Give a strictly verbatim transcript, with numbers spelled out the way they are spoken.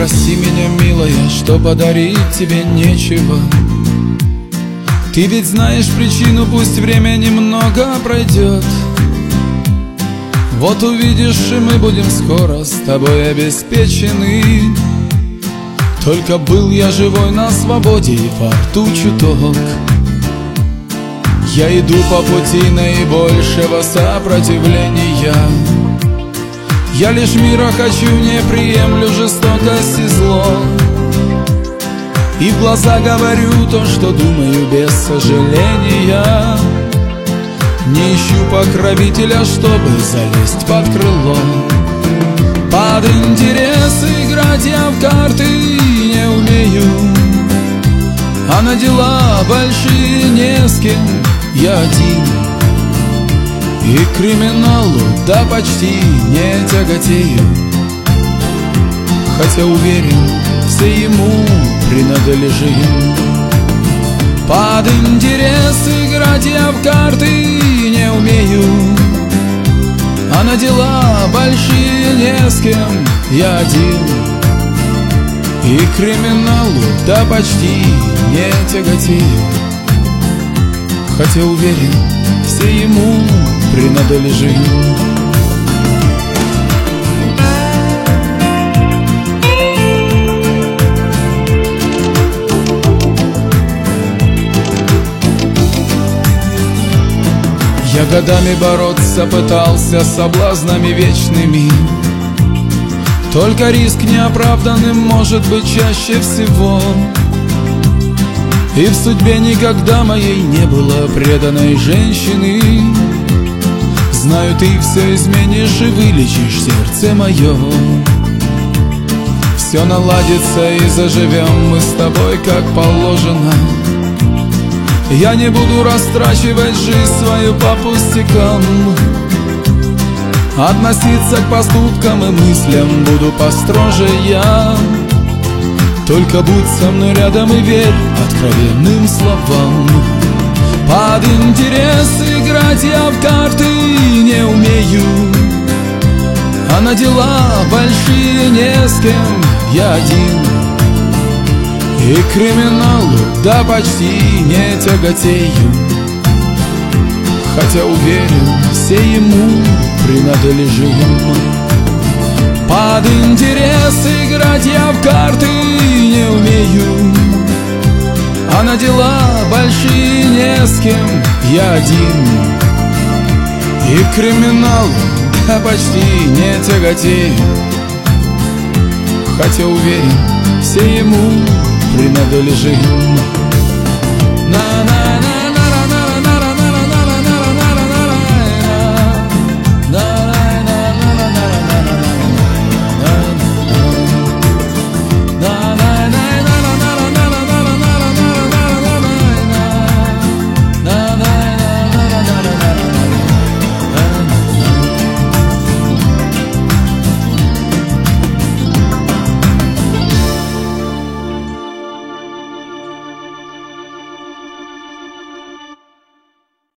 прости меня, милая, что подарить тебе нечего. Ты ведь знаешь причину, пусть время немного пройдет. Вот увидишь, и мы будем скоро с тобой обеспечены. Только был я живой на свободе и во рту чуток. Я иду по пути наибольшего сопротивления. Я лишь мира хочу, не приемлю жестокость и зло. И в глаза говорю то, что думаю без сожаления. Не ищу покровителя, чтобы залезть под крыло. Под интерес играть я в карты не умею, а на дела большие не с кем, я один. И к криминалу, да почти не тяготею, хотя уверен, все ему принадлежим. Под интерес играть я в карты не умею, а на дела большие не с кем, я один. И к криминалу, да почти не тяготею, хотя уверен, все ему принадлежим. Я годами бороться пытался с соблазнами вечными. Только риск неоправданным может быть чаще всего. И в судьбе никогда моей не было преданной женщины. Знаю, ты все изменишь и вылечишь сердце мое. Все наладится и заживем мы с тобой как положено. Я не буду растрачивать жизнь свою по пустякам. Относиться к поступкам и мыслям буду построже я. Только будь со мной рядом и верь откровенным словам. Под интерес играть я в карты не умею, а на дела большие не с кем, я один. И к криминалу, да почти не тяготею, хотя уверен, все ему принадлежим. Под интерес играть я в карты не умею, а на дела большие не с кем, я один. И к криминалу, да почти не тяготею, хотя уверен, все ему принадлежим.